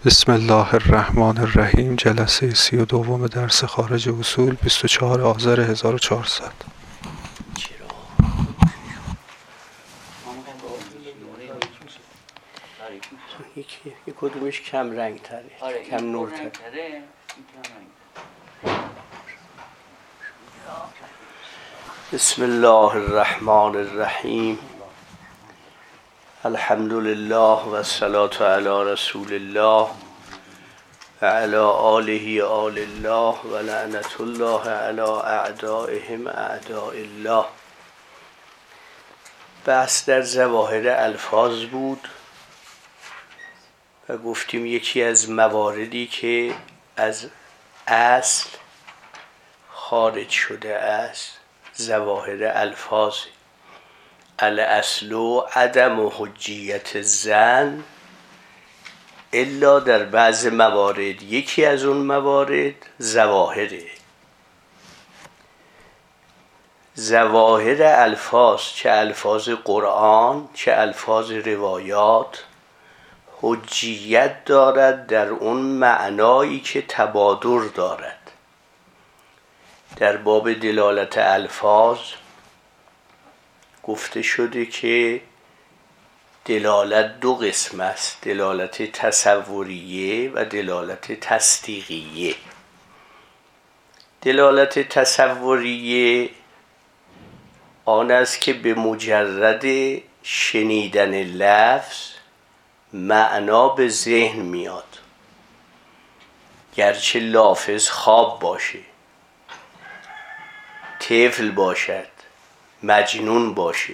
بسم الله الرحمن الرحیم. جلسه 32 درس خارج اصول 24 آذر 1400. یک کدومش کم رنگ تره، کم نور تره. بسم الله الرحمن الرحیم. الحمد لله و الصلاة علی رسول الله و علی آله آل الله و لعنت الله علی اعدائهم اعداء الله. بحث در ظواهر الفاظ بود و گفتیم یکی از مواردی که از اصل خارج شده است ظواهر الفاظ. الاصل عدم حجیت الظن الا در بعض موارد. یکی از اون موارد ظواهره. ظواهر الفاظ، چه الفاظ قرآن چه الفاظ روایات، حجیت دارد در اون معنایی که تبادر دارد. در باب دلالت الفاظ گفته شده که دلالت دو قسم است: دلالت تصوریه و دلالت تصدیقیه. دلالت تصوریه آن است که به مجرد شنیدن لفظ معنا به ذهن میاد، گرچه لافظ خواب باشه، طفل باشد، مجنون باشه.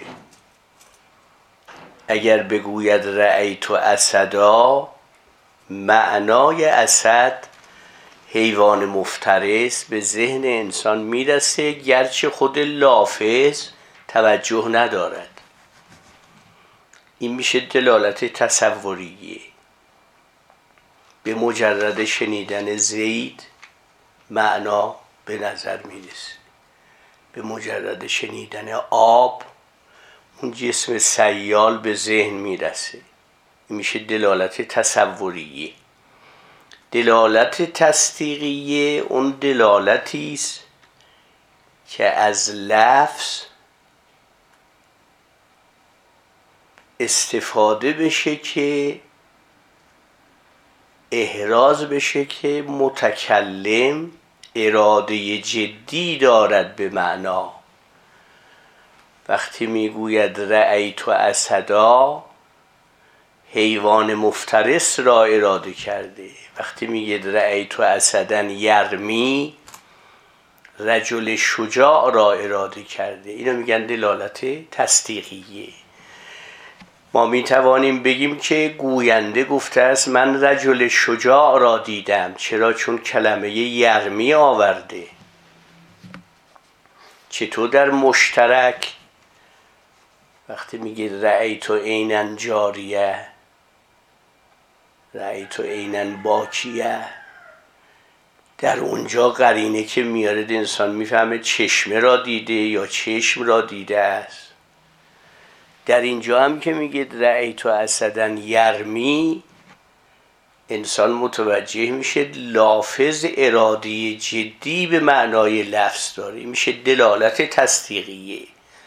اگر بگوید رأیت اسدا، معنای اسد حیوان مفترس به ذهن انسان میرسه، گرچه خود لافظ توجه ندارد. این میشه دلالت تصوریه. به مجرد شنیدن زید معنا به نظر میرسه. به مجرد شنیدن آب اون جسم سیال به ذهن میرسه. این میشه دلالت تصوریه. دلالت تصدیقیه اون دلالتی است که از لفظ استفاده بشه که احراز بشه که متکلم اراده جدی دارد به معنا. وقتی میگوید رأیت اسدا، حیوان مفترس را اراده کرده. وقتی میگه رأیت اسدا یرمی، رجل شجاع را اراده کرده. اینو میگن دلالت تصدیقیه. ما میتوانیم بگیم که گوینده گفته است من رجل شجاع را دیدم. چرا؟ چون کلمه یرمی آورده. چطور در مشترک وقتی میگه رأیت عینا جاریه، رأیت عینا باکیه، در اونجا قرینه که میاره انسان میفهمه چشمه را دیده یا چشم را دیده است. در اینجا هم که میگه رأیت اسدا یرمی، انسان متوجه میشه لافظ ارادی جدی به معنای لفظ داره. میشه دلالت تصدیقیه.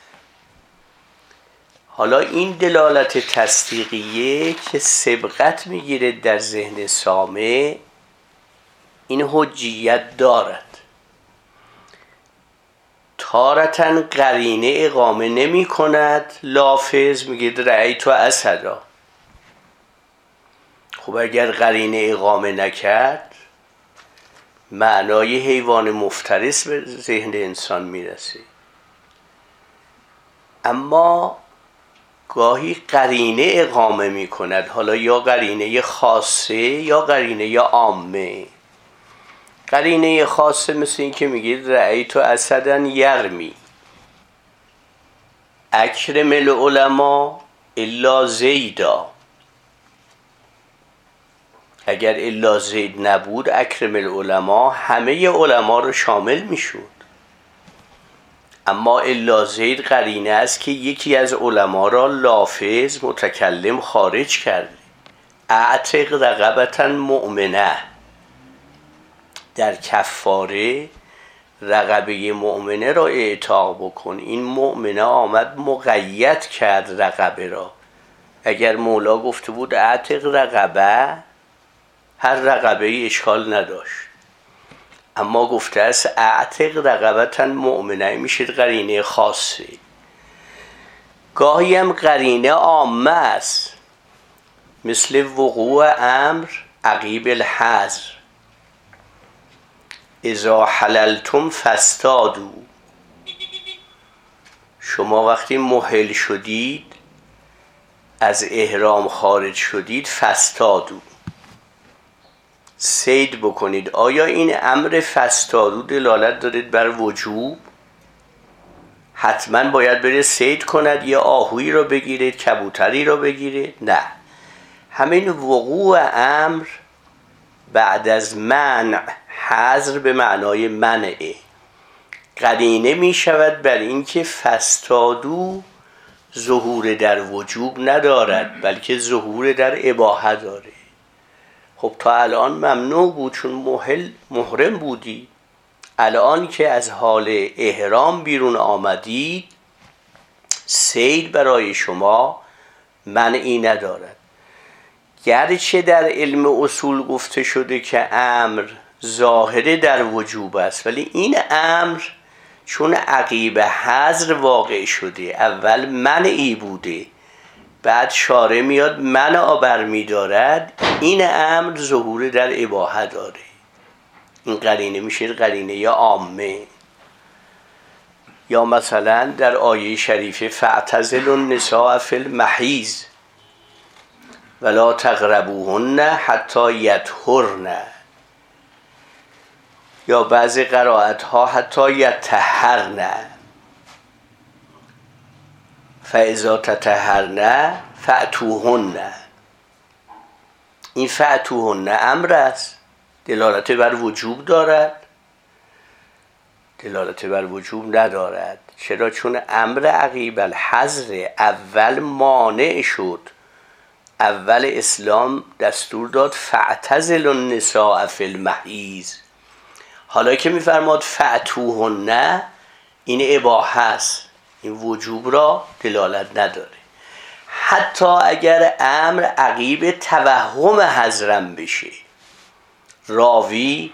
حالا این دلالت تصدیقیه که سبقت میگیره در ذهن سامع، این حجیت دارد. تارتاً قرینه اقامه نمی کند. لافظ میگه رأیت اسدا. خب اگر قرینه اقامه نکرد، معنای حیوان مفترس به ذهن انسان میرسه. اما گاهی قرینه اقامه میکند، حالا یا قرینه خاصه یا قرینه عامه. قرینه خاصه مثل این که میگید رأیت اسدا یرمی، اکرم العلماء الا زیدا. اگر الا زید نبود، اکرم العلماء همه علما رو شامل میشود. اما الا زید قرینه است که یکی از علما را لافظ متکلم خارج کرده. اعتق رقبة مؤمنه، در کفاره رقبه مؤمنه را اعتاق بکن. این مؤمنه آمد مقید کرد رقبه را. اگر مولا گفته بود اعتق رقبه، هر رقبه ای اشکال نداشت، اما گفته است اعتق رقبة مؤمنه، میشه قرینه خاصه. گاهی هم قرینه عامه است، مثل وقوع امر عقیب الحظر، اذا حللتم فاصطادوا. شما وقتی محل شدید، از احرام خارج شدید، فاصطادوا، صید بکنید. آیا این امر فاصطادوا دلالت دارید بر وجوب؟ حتما باید بره صید کند، یا آهویی را بگیرید، کبوتری را بگیرید؟ نه، همین وقوع امر بعد از منع، حظر به معنای منعه، قرینه می شود بر اینکه فاصطادوا ظهور در وجوب ندارد، بلکه ظهور در اباحه داره. خب تا الان ممنوع بود چون محرم بودی، الان که از حال احرام بیرون آمدید، صید برای شما منعی ندارد. گرچه در علم اصول گفته شده که امر ظاهره در وجوب است، ولی این امر چون عقیب حظر واقع شده، اول منعی بوده، بعد شارع میاد منع برمی دارد، این امر ظهور در اباحه داره. این قرینه میشه قرینه عامه. یا مثلا در آیه شریفه فاعتزلوا النساء فی المحیض ولا تقربوهن حتی یطهرن، یا بعضی قرائت ها حتی یطهرن، فاذا تطهرن فأتوهن. این فأتوهن امر است، دلالت بر وجوب دارد؟ دلالت بر وجوب ندارد. چرا؟ چون امر عقیب الحظر اول مانع شد، اول اسلام دستور داد فاعتزلوا النساء فی المحیض. حالا که میفرماد فأتوهن، این اباحه است، این وجوب را دلالت نداره. حتی اگر امر عقیب توهم حضرم بشه، راوی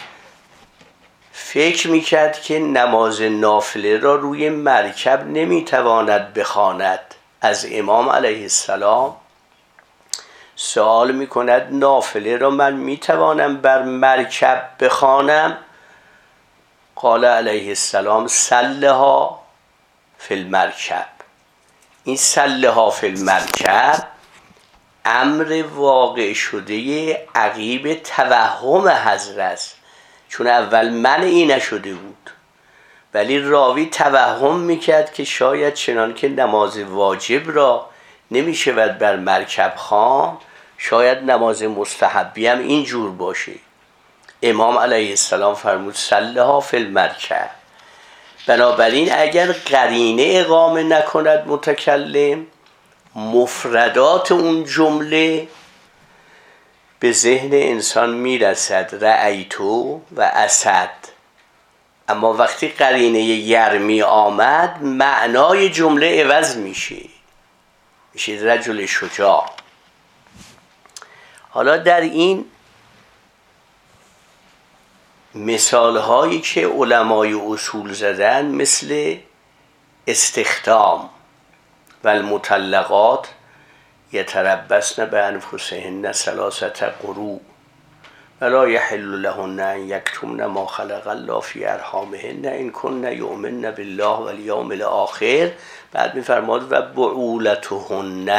فکر میکرد که نماز نافله را روی مرکب نمیتواند بخواند، از امام علیه السلام سوال میکند نافله را من میتوانم بر مرکب بخوانم؟ قال علیه السلام صلها فی المرکب. این صلها فی المرکب امر واقع شده عقیب توهم حضرت است، چون اول منعی نشده بود، ولی راوی توهم میکرد که شاید چنان که نماز واجب را نمیشود بر مرکب خواند، شاید نماز مستحبی هم اینجور باشه. امام علیه السلام فرمود صلها فی المرکب. بنابراین اگر قرینه اقامه نکند متکلم، مفردات اون جمله به ذهن انسان میرسد، رأیتو و اسد. اما وقتی قرینه یرمی آمد، معنای جمله عوض میشه رجل شجاع. حالا در این مثال هایی که علمای اصول زدن، مثل استخدام و المطلقات یتربصن بانفسهن ثلاثه قروء ولا یحل لهن ان یکتمن ما خلق الله فی ارحامهن ان کن یؤمن بالله والیوم الاخر. بعد میفرماد و بعولتهن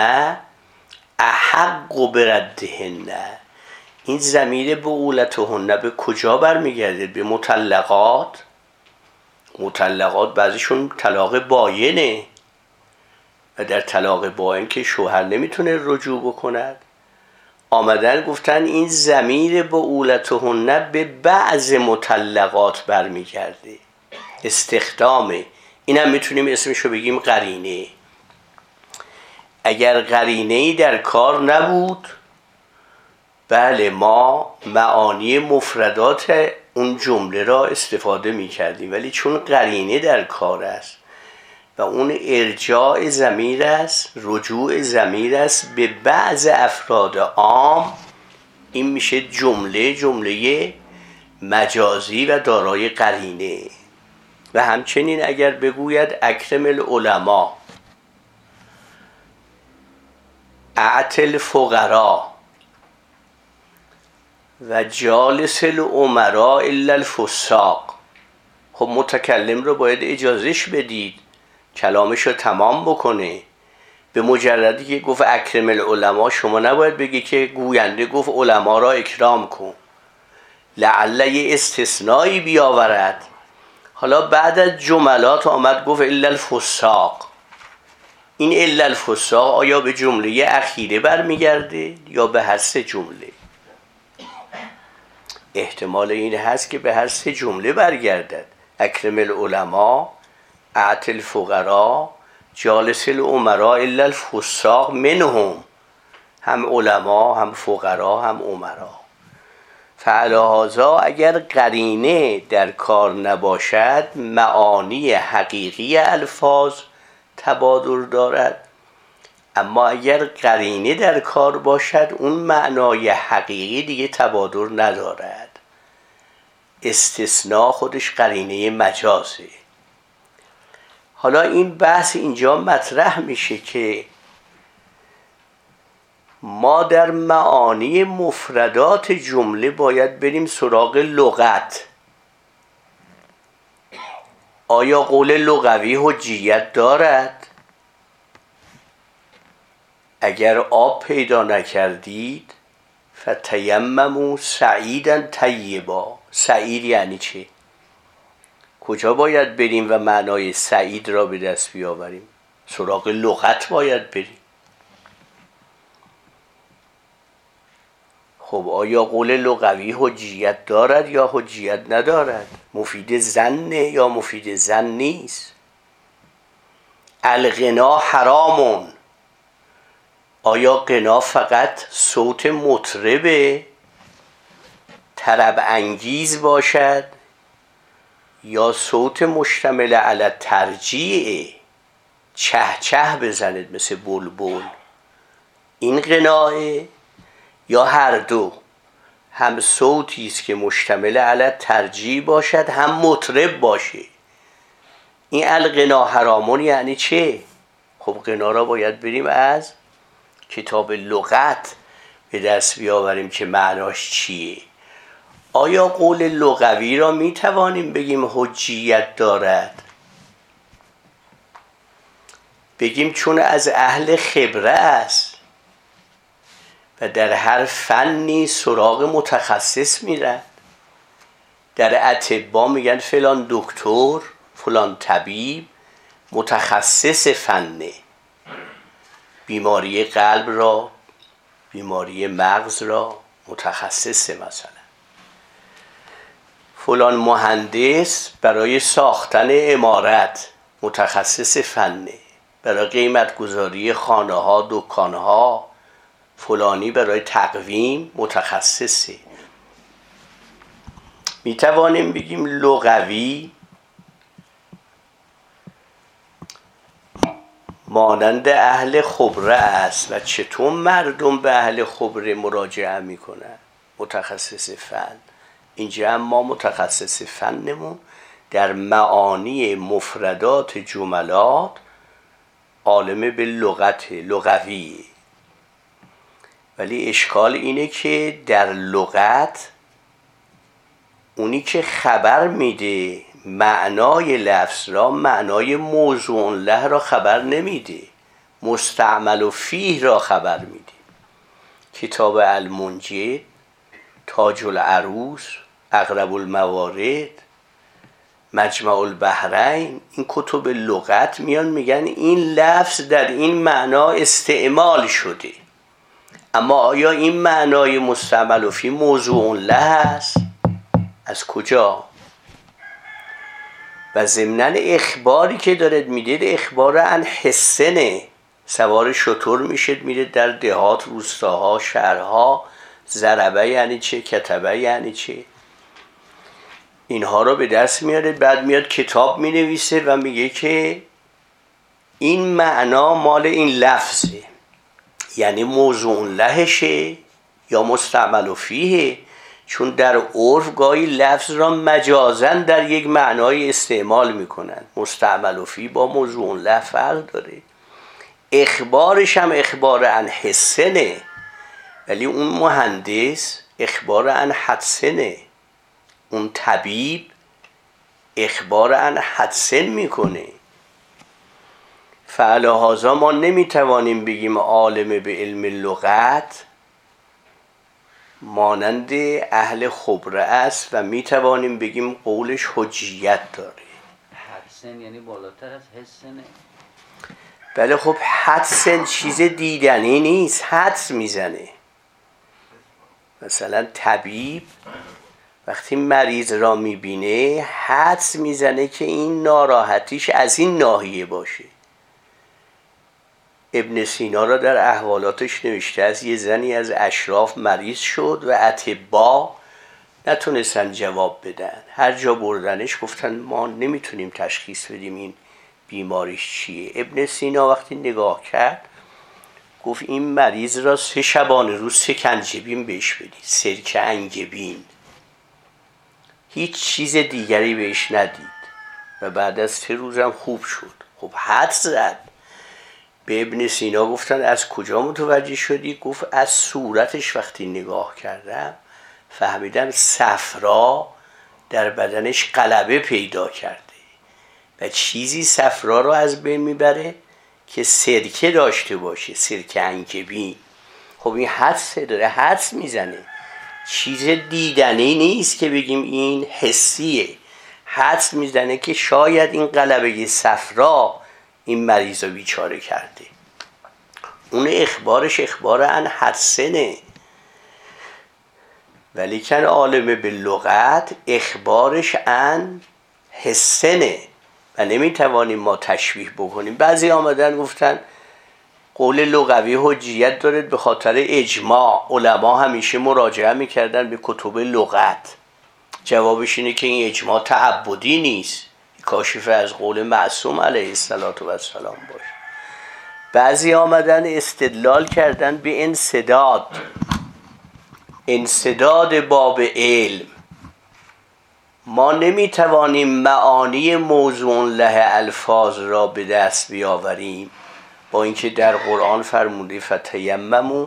احق بردهن. این ضمیر بعولتهن به کجا برمیگرده؟ به مطلقات. مطلقات بعضیشون طلاق باینه و در طلاق باین که شوهر نمیتونه رجوع بکند، آمدن گفتن این ضمیر بعولتهن به بعض مطلقات برمیگرده، استخدامه. اینم میتونیم اسمشو بگیم قرینه. اگر قرینه‌ای در کار نبود، بله ما معانی مفردات اون جمله را استفاده می کردیم، ولی چون قرینه در کار است و اون ارجاع ضمیر است، رجوع ضمیر است به بعض افراد عام، این میشه جمله مجازی و دارای قرینه. و همچنین اگر بگوید اکرم العلماء اعط الفقراء و جالس الامراء الا الفساق، خب متکلم رو باید اجازهش بدید کلامش رو تمام بکنه. به مجردی که گفت اکرم العلماء شما نباید بگی که گوینده گفت علما را اکرام کن، لعل یه استثنایی بیاورد. حالا بعد از جملات آمد گفت الا الفساق. این الا الفساق آیا به جمله اخیره برمیگرده یا به هر سه جمله؟ احتمال این هست که به هر سه جمله برگردد. اکرم العلماء اعط الفقراء جالس الامراء الا الفساق منهم، هم علما هم فقرا هم امرا. فعلی هذا اگر قرینه در کار نباشد معانی حقیقی الفاظ تبادر دارد، اما اگر قرینه در کار باشد اون معنای حقیقی دیگه تبادر ندارد. استثناء خودش قرینه مجازه. حالا این بحث اینجا مطرح میشه که ما در معانی مفردات جمله باید بریم سراغ لغت. آیا قول لغوی حجیت دارد؟ اگر آب پیدا نکردید فتیمموا سعیدا طیبا. سعید یعنی چه؟ کجا باید بریم و معنای سعید را به دست بیاوریم؟ سراغ لغت باید بریم. خب آیا قول لغوی حجیت دارد یا حجیت ندارد؟ مفید ظن یا مفید ظن نیست؟ الغنا حرامون، آیا غنا فقط صوت مطرب طرب انگیز باشد یا صوت مشتمل علی ترجیع چه چه بزند مثل بلبل، این غناه؟ یا هر دو، هم صوتی است که مشتمل علی ترجیع باشد هم مطرب باشه؟ این الغنا حرامون یعنی چه؟ خب غنا را باید بریم از کتاب لغت به دست بیاوریم که معناش چیه. آیا قول لغوی را می توانیم بگیم حجیت دارد؟ بگیم چون از اهل خبره است و در هر فنی سراغ متخصص میرن. در اطبا میگن فلان دکتر فلان طبیب متخصص فنه، بیماری قلب را بیماری مغز را متخصص. مثلا فلان مهندس برای ساختن عمارت متخصص فنه، برای قیمت گذاری خانه ها دکان ها فلانی برای تقویم متخصصه. می توانیم بگیم لغوی مانند اهل خبره است. و چطور مردم به اهل خبره مراجعه می کنن؟ متخصص فن. اینجا هم ما متخصص فنمون در معانی مفردات جملات عالم به لغت لغوی. ولی اشکال اینه که در لغت اونی که خبر میده معنای لفظ را، معنای موضوع له را خبر نمیده، مستعمل و فیه را خبر میده. کتاب المنجد، تاج العروس، اقرب الموارد، مجمع البحرین، این کتب لغت میان میگن این لفظ در این معنا استعمال شده، اما آیا این معنای مستعمل و فی موضوع له است؟ از کجا؟ و ضمناً اخباری که دارد میدید اخبار عن حسنه. سوار شتر میشد میره در دهات روستاها شهرها ضربه یعنی چه، کتبه یعنی چه. اینها رو به دست میاره، بعد میاد کتاب مینویسه و میگه که این معنا مال این لفظه، یعنی موضوع لهشه یا مستعمل فیه، چون در عرف گاهی لفظ را مجازاً در یک معنای استعمال میکنن. مستعمل فیه با موضوع له فرق داره. اخبارش هم اخبار عن حسنه، ولی اون مهندس اخبار عن حدسنه، اون طبیب اخبار عن حدسن میکنه. فعلهذا ما نمیتوانیم بگیم عالم به علم لغت مانند اهل خبره است و میتوانیم بگیم قولش حجیت داره. حدسن یعنی بالاتر از حسنه. بله خب حدسن چیز دیدنی نیست، حدس میزنه. مثلا طبیب وقتی مریض را میبینه حدس میزنه که این ناراحتیش از این ناحیه باشه. ابن سینا را در احوالاتش نوشته از یه زنی از اشراف مریض شد و اطباء نتونستن جواب بدن. هر جا بردنش گفتن ما نمیتونیم تشخیص بدیم این بیماریش چیه. ابن سینا وقتی نگاه کرد گفت این مریض را 3 شبانه روز سکنجبین بهش بدید، سرکه انگبین، هیچ چیز دیگری بهش ندید و بعد از 3 روزم خوب شد. خب حدس زد. به ابن سینا گفتن از کجا متوجه شدی؟ گفت از صورتش وقتی نگاه کردم فهمیدم صفرا در بدنش غلبه پیدا کرده و چیزی صفرا رو از بین میبره که سرکه داشته باشه، سرکه انگبین. خب این حدس داره، حدس میزنه، چیز دیدنی نیست که بگیم این حسیه. حدس میزنه که شاید این غلبه صفرا این مریض رو بیچاره کرده. اون اخبارش اخبار عن حدسنه، ولی کن عالم به لغت اخبارش عن حسنه و نمیتوانیم ما تشبیه بکنیم. بعضی آمدن گفتن قول لغوی حجیت داره به خاطر اجماع. علما همیشه مراجعه میکردن به کتب لغت. جوابش اینه که این اجماع تعبدی نیست، کاشف از قول معصوم علیه السلام باشه. بعضی آمدن استدلال کردن به انسداد باب علم. ما نمیتوانیم معانی موضوع له الفاظ را به دست بیاوریم با اینکه در قرآن فرموده فتیمموا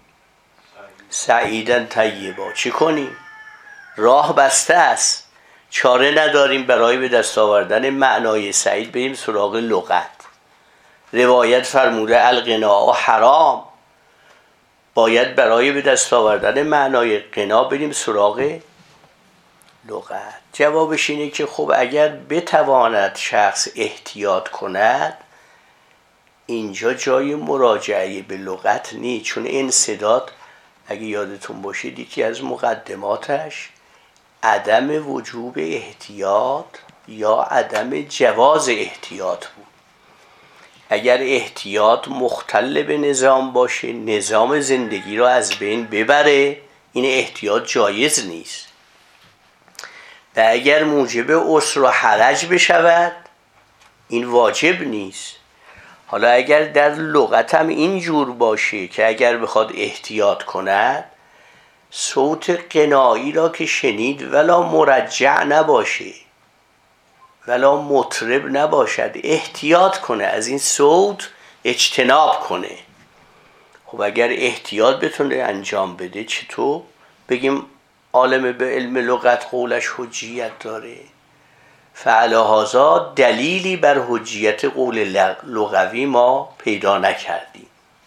سعیدا طیبا. چی کنیم؟ راه بسته است، چاره نداریم برای به دست آوردن معنای سعید بریم سراغ لغت. روایت فرموده الغنا حرام، باید برای به دست آوردن معنای غنا بریم سراغ لغت. جوابش اینه که خب اگر بتواند شخص احتیاط کند اینجا جای مراجعه به لغت نیست، چون انسداد اگه یادتون باشید یکی از مقدماتش عدم وجوب احتیاط یا عدم جواز احتیاط بود. اگر احتیاط مختل به نظام باشه، نظام زندگی را از بین ببره، این احتیاط جایز نیست. و اگر موجب عسر و حرج بشود این واجب نیست. حالا اگر در لغت هم اینجور باشه که اگر بخواد احتیاط کند صوت غنایی را که شنید ولا مرجع نباشه ولا مطرب نباشد، احتیاط کنه، از این صوت اجتناب کنه. خب اگر احتیاط بتونه انجام بده چطور بگیم عالم به علم لغت قولش حجیت داره؟ فعلهذا دلیلی بر حجیت قول لغوی ما پیدا نکردیم.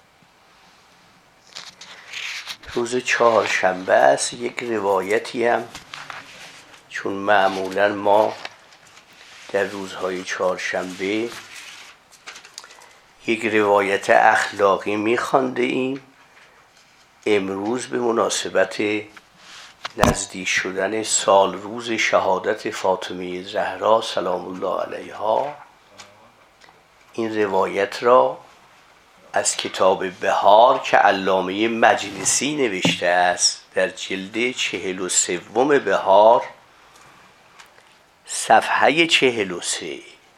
روز 4 است. یک روایتی هم چون معمولا ما در روزهای 4 یک روایت اخلاقی می‌خوانده ایم، امروز به مناسبت نزدیک شدن سال روز شهادت فاطمه زهرا سلام الله علیها این روایت را از کتاب بهار که علامه مجلسی نوشته است در جلد 43 بهار صفحه 43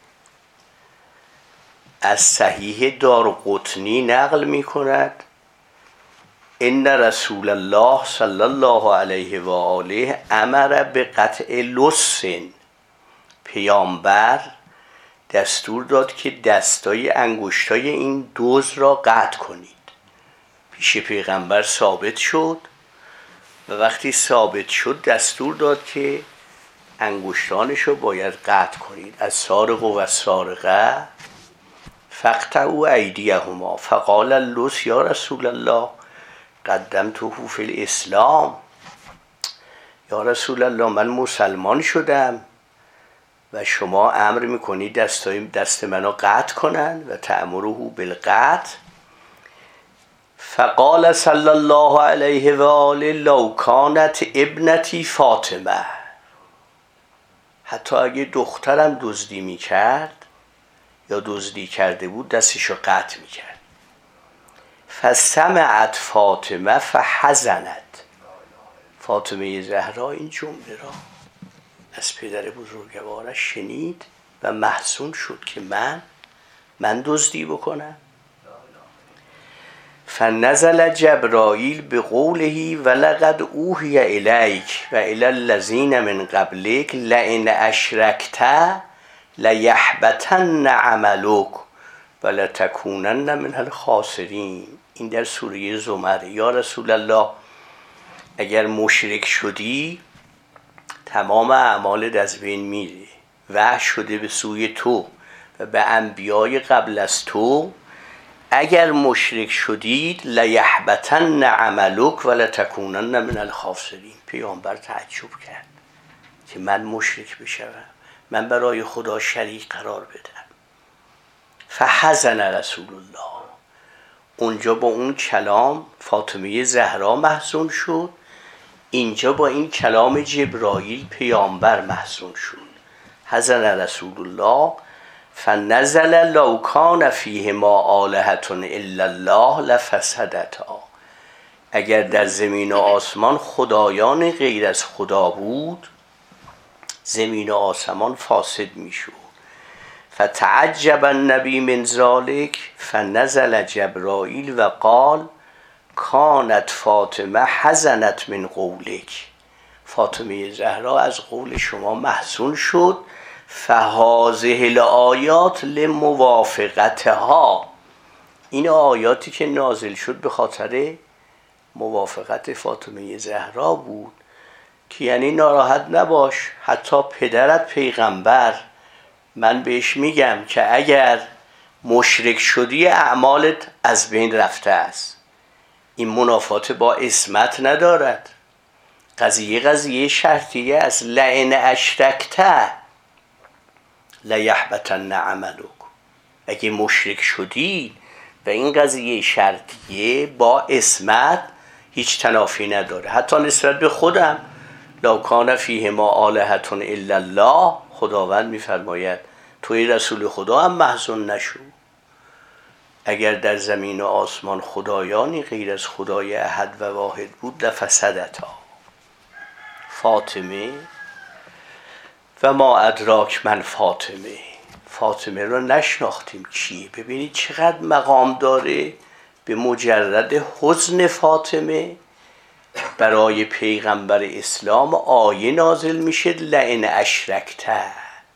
از صحیح دارقطنی نقل می کند ان رسول الله صلی الله علیه و آله امر به قطع لص. پیامبر دستور داد که دستای انگشتای این دوز را قطع کنید. پیش پیغمبر ثابت شد و وقتی ثابت شد دستور داد که انگشتانش رو باید قطع کنید. از سارق و السارقه فاقطعوا ایدیهما فقال اللص یا رسول الله قدمته فی الاسلام. یا رسول الله من مسلمان شدم و شما امر میکنید دست منو قطع کنن و تأمره بالقطع. فقال صلی الله علیه و آله لو کانت ابنتی فاطمه، حتی اگه دخترم دزدی میکرد یا دزدی کرده بود دستشو قطع میکرد. فسمعت فاطمه فحزنت، فاطمه زهرا این جمله را از پدر بزرگوارش شنید و محزون شد که من دزدی بکنم. فنزل جبرائیل بقوله ولقد اوحی الیک و الی الذین من قبلک لئن اشرکت لیحبطن عملک ولتکونن من الخاسرین. این در سوره زمر. یا رسول الله اگر مشرک شدی تمام اعمالت از بین میره. وحی شده به سوی تو و به انبیای قبل از تو اگر مشرک شدید لیحبطن عملک ولتکونن من الخاسرین. پیامبر تعجب کرد که من مشرک بشم، من برای خدا شریک قرار بدم. فحزن رسول الله، اونجا با اون کلام فاطمه زهرا محزون شد، اینجا با این کلام جبرائیل پیامبر محزون شد. حزن رسول الله فنزل لو کان فیهما آلهة الا الله لفسدتا. اگر در زمین و آسمان خدایان غیر از خدا بود زمین و آسمان فاسد میشد. فتعجب النبی من ذلک فنزل جبرائیل و قال کانت فاطمه حزنت من قولک. فاطمه زهرا از قول شما محزون شد. فهذه الآیات لموافقتها، این آیاتی که نازل شد به خاطر موافقت فاطمه زهرا بود که یعنی ناراحت نباش، حتی پدرت پیغمبر من بهش میگم که اگر مشرک شدی اعمالت از بین رفته است. این منافات با عصمت ندارد. قضیه شرطیه است. لئن اشرکت لیحبطن عملک. اگه مشرک شدی و این قضیه شرطیه با عصمت هیچ تنافی نداره. حتی نسبت به خودم لو کان فیهما آلهة الا الله، خداوند میفرماید توی رسول خدا هم محزون نشو. اگر در زمین و آسمان خدایانی غیر از خدای احد و واحد بود لفسدتا. فاطمه و ما ادراک من فاطمه، فاطمه رو نشناختیم کیه. ببینید چقدر مقام داره. به مجرد حزن فاطمه برای پیغمبر اسلام آیه نازل میشه لئن اشرکت.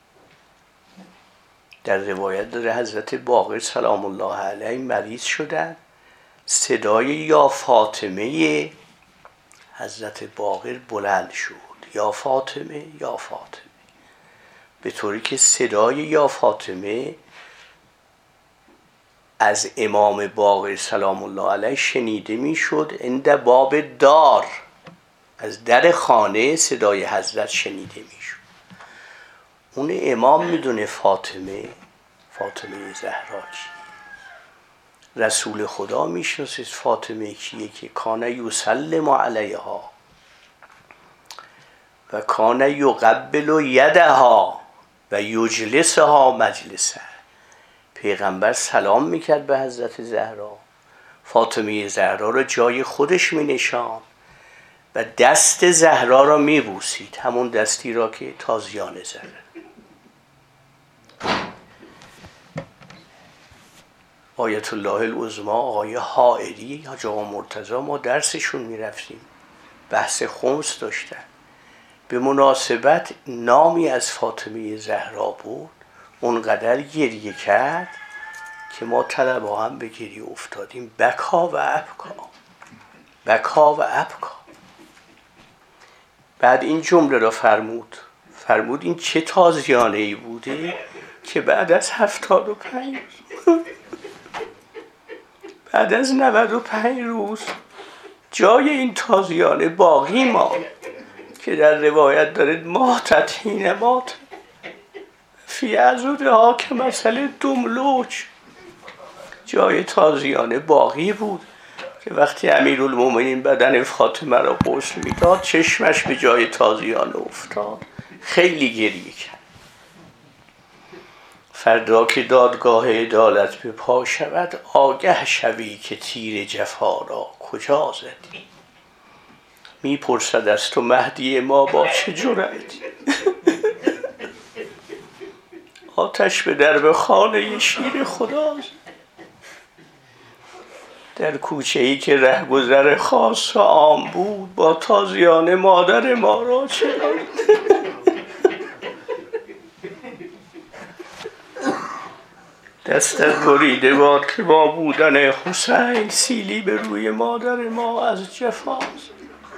در روایت داره حضرت باقر سلام الله علیه مریض شدن، صدای یا فاطمه حضرت باقر بلند شد، یا فاطمه یا فاطمه، به طوری که صدای یا فاطمه از امام باقر سلام الله علیه شنیده میشد. عند باب دار، از در خانه صدای حضرت شنیده میشد. اون امام میدونه فاطمه زهرا کی. رسول خدا میشناسه فاطمه کیه که کان یسلم علیها و کان یقبل یدها و یجلسها مجلسه. پیغمبر سلام میکرد به حضرت زهرا، فاطمه زهرا رو جای خودش مینشان و دست زهرا را میبوسید، همون دستی را که تازیانه زد. آیت الله العظما آقای حائری، حاج آقا مرتضی، ما درسشون میرفتیم، بحث خمس داشتن، به مناسبت نامی از فاطمه زهرا بود، اونقدر گریه کرد که ما طلبا هم به گریه افتادیم. بکا و ابکا، بکا و ابکا. بعد این جمله را فرمود این چه تازیانه ای بوده که بعد از 75 بعد از 95 روز جای این تازیانه باقی ماند که در روایت دارد ماتت حین مات فی عضدها که مثل دملوج. جای تازیانه باقی بود که وقتی امیرالمومنین بدن فاطمه را غسل میداد چشمش به جای تازیانه افتاد، خیلی گریه کرد. فردا که دادگاه عدالت به پا شود، آگه شوی که تیر جفا را کجا زدی. میپرسد از تو مهدی ما با چه جرأتی. آتش به درب خانه شیر خداست، در کوچه ای که رهگذر خاص و عام بود، با تازیانه مادر ما را چرا. دستت بریده باد که با بودن حسین سیلی به روی مادر ما از جفاست.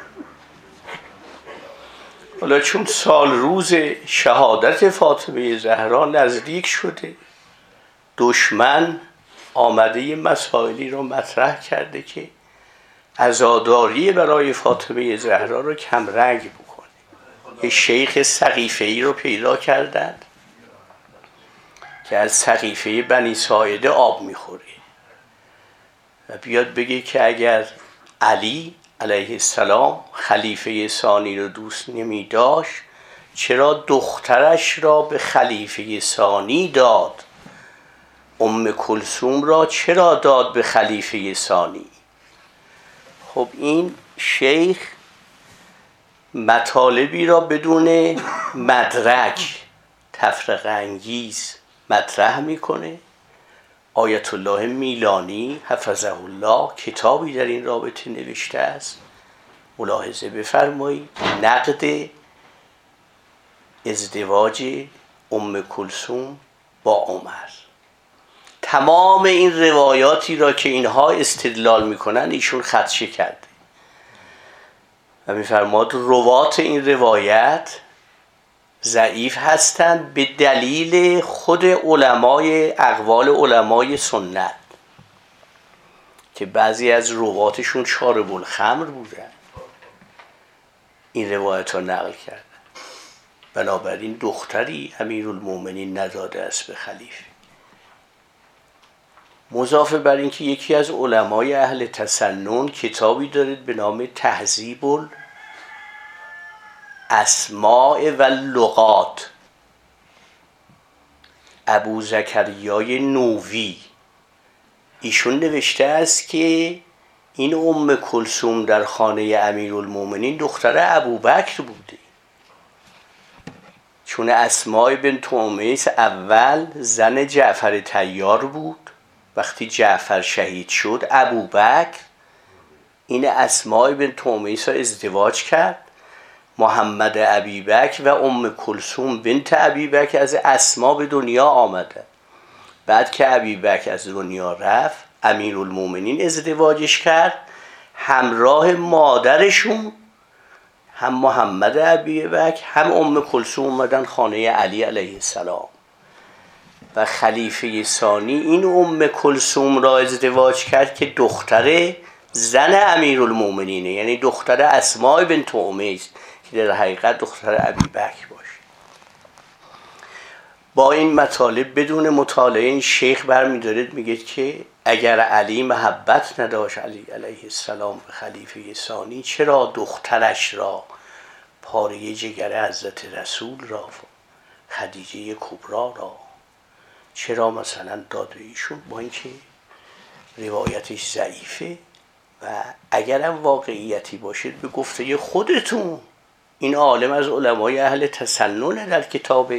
حالا چون سال روز شهادت فاطمه زهرا نزدیک شده، دشمن آمده یه مسائلی رو مطرح کرده که عزاداری برای فاطمه زهرا رو کمرنگ بکنه. یه شیخ سقیفه‌ای رو پیدا کردند که از سقیفه بنی ساعده آب میخوره و بیاد بگه که اگر علی علیه السلام خلیفه ثانی رو دوست نمی داشت، چرا دخترش را به خلیفه ثانی داد؟ ام کلثوم را چرا داد به خلیفه ثانی؟ خب این شیخ مطالبی را بدون مدرک تفرقه انگیز مطرح میکنه. آیت الله میلانی حفظه الله کتابی در این رابطه نوشته است، ملاحظه بفرمایید. نقد ازدواج ام کلثوم با عمر. تمام این روایاتی را که اینها استدلال میکنن ایشون خدشه کرده و میفرماد روات این روایت ضعیف هستند به دلیل خود علمای اقوال علمای سنت که بعضی از رواتشون شارب الخمر بودن، این روایت ها نقل کردن. بنابراین دختری امیرالمومنین نداده است به خلیفه. مضافه بر این که یکی از علمای اهل تسنن کتابی دارد به نام تهذیب الاسماء و اللغات، ابو زکریای نووی، ایشون نوشته است که این ام کلثوم در خانه امیرالمومنین دختر ابوبکر بوده، چون اسماء بنت امیس اول زن جعفر طیار بود. وقتی جعفر شهید شد ابوبکر این اسماء بنت امیس را ازدواج کرد. محمد ابیبکر و ام کلثوم بنت ابیبکر از اسما به دنیا آمده. بعد که ابیبکر از دنیا رفت امیرالمومنین ازدواجش کرد، همراه مادرشون هم محمد ابیبکر هم ام کلثوم اومدن خانه علی علیه السلام و خلیفه ثانی این ام کلثوم را ازدواج کرد که دختر زن امیرالمومنینه، یعنی دختر اسماء بنت امیس که در حقیقت دختر ابیبکر باشه. با این مطالب بدون مطالعه این شیخ برمی‌دارد میگه که اگر علی محبت نداشت علی علیه السلام به خلیفه ثانی، چرا دخترش را پاره جگر حضرت رسول را خدیجه کبرا را چرا مثلا داد به ایشون؟ با اینکه روایتش ضعیفه و اگرم واقعیتی باشید به گفته خودتون، این عالم از علمای اهل تسنن در کتاب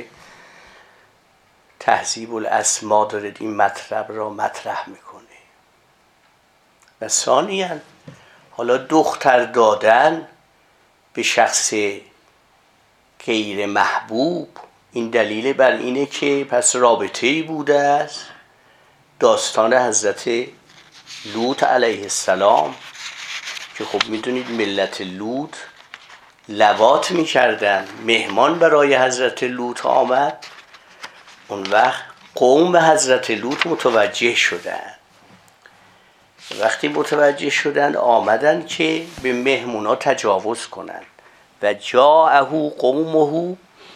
تهذیب الاسما دارد این مطلب را مطرح میکنه. و ثانیاً حالا دختر دادن به شخص غیر محبوب، این دلیل بر اینه که پس رابطه‌ای بوده است. داستان حضرت لوط علیه السلام که خب میدونید ملت لوط لواط میکردن. مهمان برای حضرت لوط آمد، اون وقت قوم حضرت لوط متوجه شدن. وقتی متوجه شدن آمدن که به مهمونا تجاوز کنند. و جاءه قومه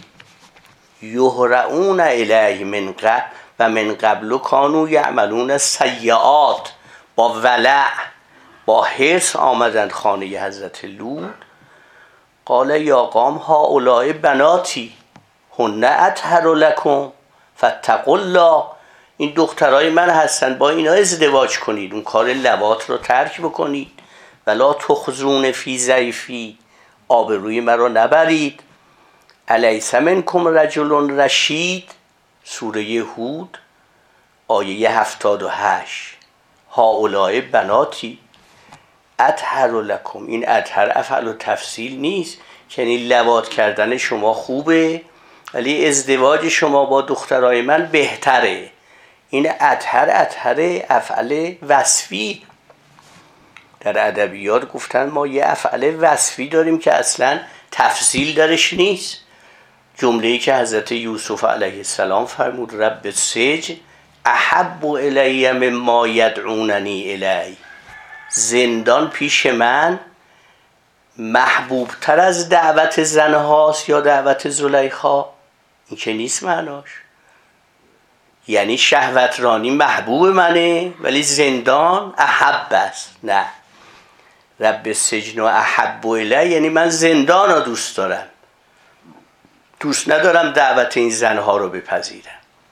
یهرعون الیه من قبل کانوا یعملون السیئات. با ولع با حرص آمدند خانه حضرت لوط. قال یا قوم هؤلاء بناتی هن اطهر لکم فاتقوا الله. این دخترای من هستن، با اینا ازدواج کنید، اون کار لواط رو ترک بکنید. ولا تخزون فی ضیفی، آبروی مرا نبرید. الیس منکم رجل رشید، سوره هود آیه 78. هؤلاء بناتی اطهر لکم، این اطهر افعل و تفصیل نیست که این لواط کردن شما خوبه ولی ازدواج شما با دخترای من بهتره. این اطهر افعل وصفی. در ادبیات گفتن ما یه افعل وصفی داریم که اصلا تفصیل درش نیست. جمله‌ای که حضرت یوسف علیه السلام فرمود رب السجن احب الی مما یدعوننی الی، زندان پیش من محبوب تر از دعوت زنهاست یا دعوت زلیخا. این که نیست معناش. یعنی شهوترانی محبوب منه ولی زندان احب است. نه، رب السجن احب الی یعنی من زندان رو دوست دارم، دوست ندارم دعوت این زنها رو بپذیرم.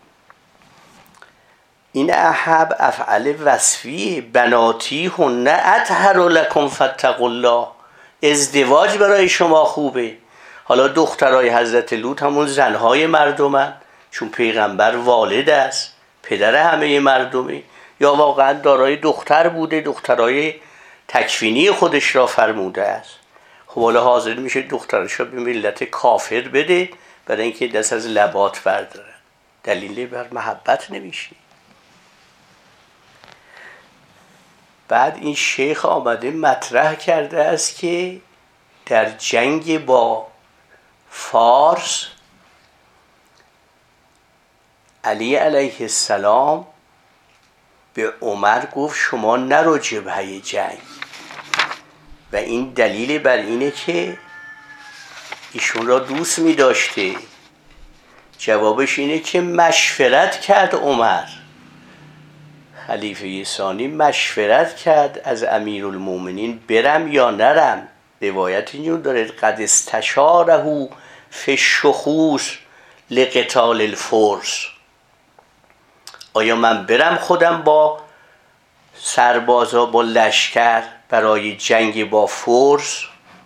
این احب افعال وصفی. بناتی هن اطهر لکم فاتقوا الله، ازدواج برای شما خوبه. حالا دخترای حضرت لوط همون زنهای مردمن، چون پیغمبر والد است، پدر همه مردمه، یا واقعا دارای دختر بوده، دخترای تکفینی خودش را فرموده است. خب حالا حاضر میشه دخترش را به ملت کافر بده برای اینکه دست از لواط بردارن. دلیلی بر محبت نمیشه. بعد این شیخ آمده مطرح کرده است که در جنگ با فارس علی علیه السلام به عمر گفت شما نرو جبهه جنگ، و این دلیل بر اینه که ایشون را دوست می داشته. جوابش اینه که مشورت کرد عمر، خلیفه ثانی مشورت کرد از امیرالمومنین برم یا نرم. روایت اینجور داره قد استشاره فی الشخوص لقتال الفرس، آیا من برم خودم با سربازا با لشکر برای جنگ با فرس؟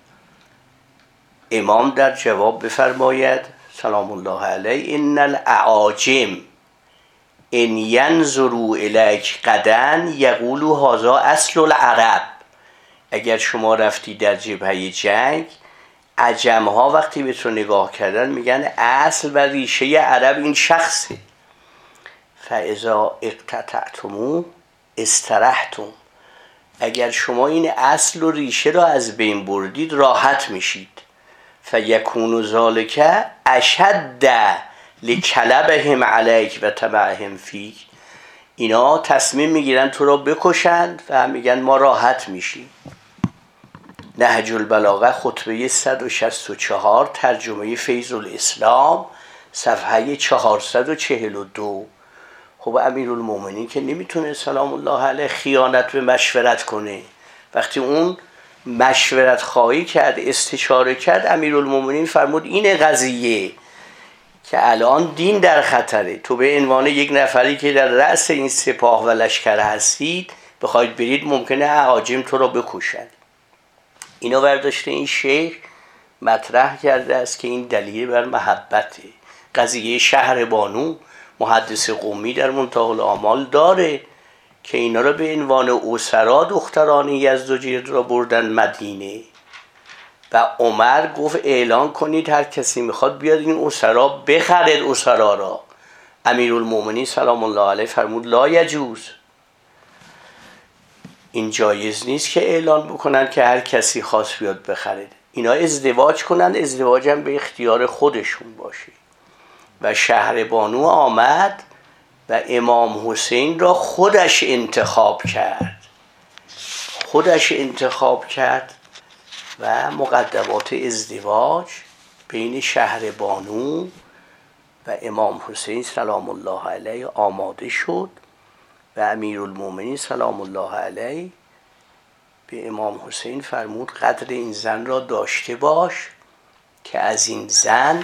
امام در جواب بفرماید سلام الله علیه ان الاعاجم ان ینظروا الیک غدا یقولوا هذا اصل العرب. اگر شما رفتی در جبهه جنگ، عجم‌ها وقتی به تو نگاه کردن میگن اصل و ریشه عرب این شخصه. فاذا اقتطعتموه استرحتم، اگر شما این اصل و ریشه را از بین بردید راحت میشید. فیکون ذالک اشد لکلبهم علیک و طمعهم فیک، اینا تصمیم میگیرن تو را بکشند و میگن ما راحت میشیم. نهج البلاغه خطبه 164 ترجمه فیض الاسلام صفحه 442. خب امیرالمومنین که نمیتونه سلام الله علیه خیانت به مشورت کنه. وقتی اون مشورت خواهی کرد، استشاره کرد، امیرالمومنین فرمود این قضیه که الان دین در خطره، تو به عنوان یک نفری که در رأس این سپاه و لشکر هستید بخواید برید ممکنه اعاجم تو را بکشند. اینو برداشته این شیخ مطرح کرده است که این دلیل بر محبته. قضیه شهربانو محدث قمی در منتهی الآمال داره که اینا را به عنوان اسرا دختران یزدجرد را بردن مدینه و عمر گفت اعلان کنید هر کسی میخواد بیاد این اسرا بخرد اسرا را. امیرالمومنین سلام الله علیه فرمود لا یجوز، این جایز نیست که اعلان بکنن که هر کسی خواست بیاد بخرد. اینا ازدواج کنن، ازدواج هم به اختیار خودشون باشه. و شهربانو آمد و امام حسین را خودش انتخاب کرد و مقدمات ازدواج بین شهربانو و امام حسین سلام الله علیه آماده شد و امیرالمومنین سلام الله علیه به امام حسین فرمود قدر این زن را داشته باش که از این زن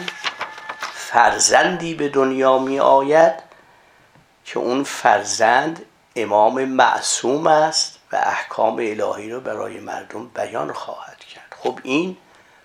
فرزندی به دنیا می آید که اون فرزند امام معصوم است و احکام الهی را برای مردم بیان خواهد کرد. خب این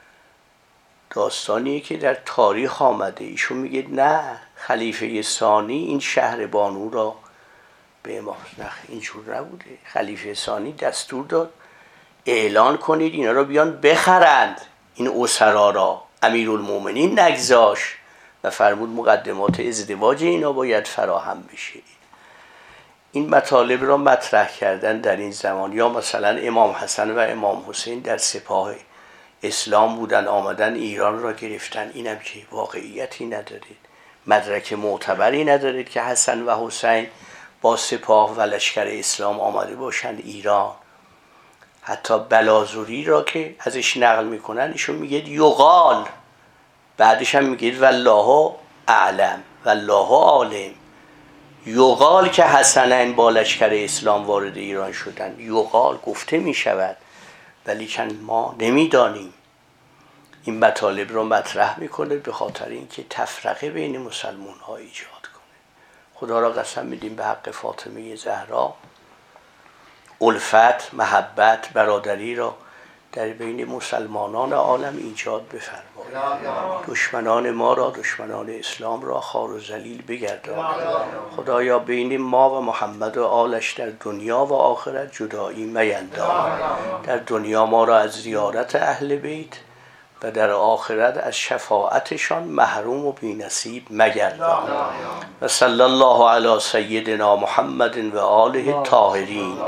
داستانیه که در تاریخ آمده. ایشون میگه نه، خلیفه ثانی این شهربانو را به امام اینجور نبوده. خلیفه ثانی دستور داد اعلان کنید اینا را بیان بخرند این اسرا را. امیرالمومنین نگذاشت و فرمود مقدمات ازدواج اینا باید فراهم بشه. این مطالب را مطرح کردن در این زمان. یا مثلا امام حسن و امام حسین در سپاه اسلام بودن، آمدن ایران را گرفتن. اینم که واقعیتی ندارید، مدرک معتبری ندارید که حسن و حسین با سپاه و لشکر اسلام آمده باشند ایران. حتی بلازوری را که ازش نقل میکنن ایشون میگه یقال، بعدش هم میگه والله اعلم والله عالم. یقال که حسنین با لشکر اسلام وارد ایران شدن، یقال گفته میشود ولی که ما نمیدانیم. این مطالب رو مطرح میکنه به خاطر اینکه تفرقه بین مسلمان ها ایجاد کنه. خدا را قسم میدیم به حق فاطمه زهرا الفت، محبت، برادری را در بین مسلمانان عالم ایجاد بفرمایید. دشمنان ما را، دشمنان اسلام را خوار و ذلیل بگردان. خدایا بین ما و محمد و آلش در دنیا و آخرت جدایی مینداز. در دنیا ما را از زیارت اهل بیت و در آخرت از شفاعتشان محروم و بی‌نصیب مگردان. و صلی الله علی سیدنا محمد و آله الطاهرین.